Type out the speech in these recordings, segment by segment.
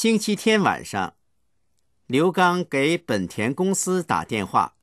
星期天晚上，刘刚给本田公司打电话。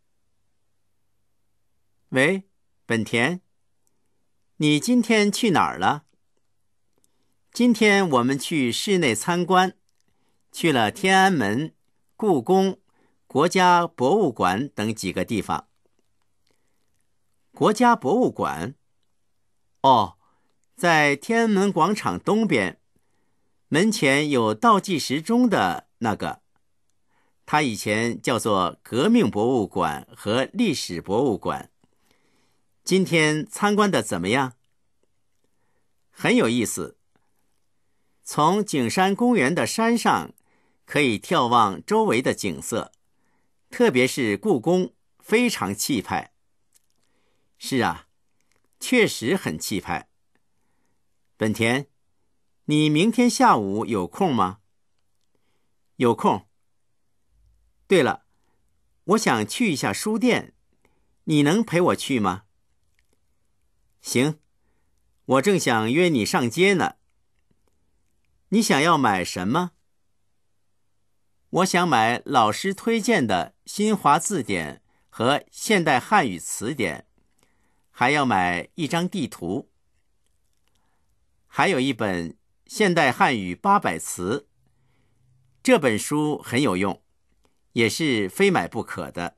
喂，本田，你今天去哪儿了？今天我们去室内参观，去了天安门、故宫、国家博物馆等几个地方。国家博物馆？哦，在天安门广场东边，门前有倒计时钟的那个。它以前叫做革命博物馆和历史博物馆。今天参观的怎么样？很有意思。从景山公园的山上可以眺望周围的景色，特别是故宫，非常气派。是啊，确实很气派。本田，你明天下午有空吗？有空。对了，我想去一下书店，你能陪我去吗？行，我正想约你上街呢。你想要买什么？我想买老师推荐的新华字典和现代汉语词典，还要买一张地图，还有一本现代汉语800词。这本书很有用，也是非买不可的。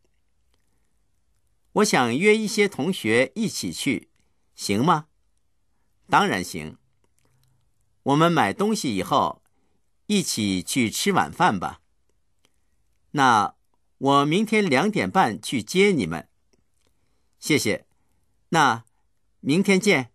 我想约一些同学一起去，行吗？当然行。我们买东西以后，一起去吃晚饭吧。那我明天2点半去接你们。谢谢，那明天见。